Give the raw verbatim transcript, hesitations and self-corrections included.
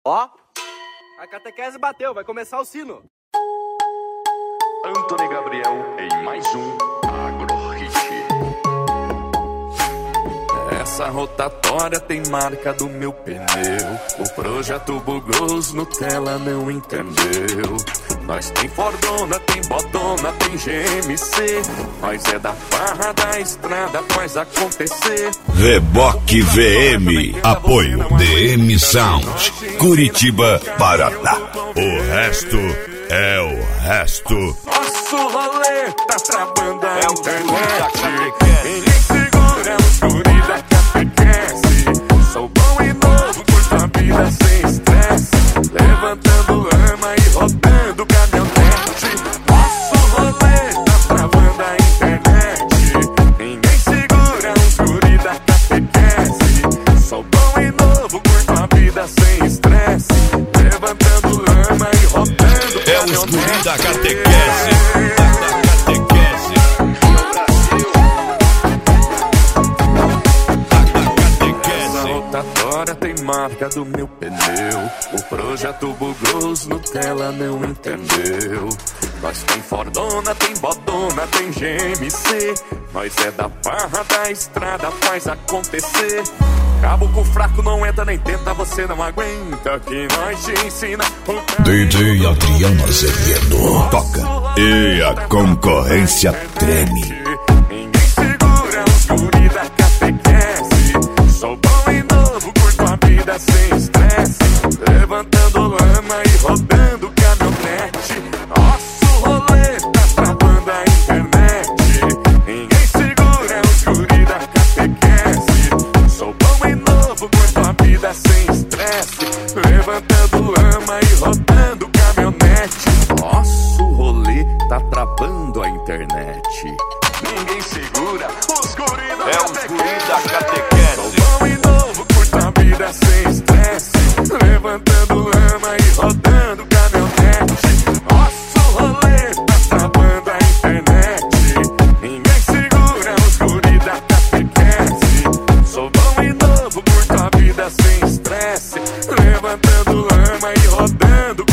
Ó, a catequese bateu, vai começar o sino. Antony Gabriel em mais um Agrohit. Essa rotatória tem marca do meu pneu. O projeto bugou, os Nutella não entendeu. Nós tem Fordona, tem Bodona, tem G M C. Nós é da farra da estrada, faz acontecer. Reboque V M, apoio D M Sound, Curitiba, Paraná. O resto é o resto. Nosso rolê tá travando a internet. Ninguém segura os guri da catequese. Sou bom e novo, curto a vida sem estresse. Levantando lama e rodando caminhonete. Nosso rolê tá travando a internet. Ninguém segura os guri da catequese. Sou bom e novo, curto a vida sem estresse. Levantando lama e rodando caminhonete. É os guri da catequese. Tem marca do meu pneu. O projeto bugou, os Nutella não entendeu. Nós tem Fordona, tem Bodona, tem G M C. Nós é da farra da estrada, faz acontecer. Caboclo fraco não entra nem tenta, você não aguenta. Que nós te ensina. D J Adriano Azevedo toca e a concorrência treme. Ninguém segura os guri da catequese. Sou bom e novo, curto a vida sem estresse. Levantando lama e rodando caminhonete. Nosso rolê tá travando a internet. Ninguém segura os guri da catequese. Sou bom e novo, curto a vida sem estresse. Levantando lama e rodando caminhonete. Nosso rolê tá travando a internet. Ninguém segura os guri da É os guri da catequese. Sou bom e novo, curto a vida sem estresse. Levantando lama e rodando caminhonete. Nosso rolê tá travando a internet. Ninguém segura os guri da catequese. Sou bom e novo, curto a vida sem estresse. Levantando lama e rodando